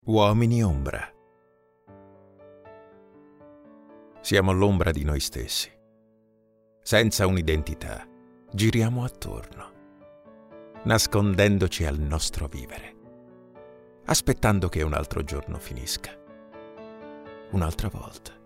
Uomini ombra. Siamo l'ombra di noi stessi. Senza un'identità, giriamo attorno, nascondendoci al nostro vivere, aspettando che un altro giorno finisca. Un'altra volta.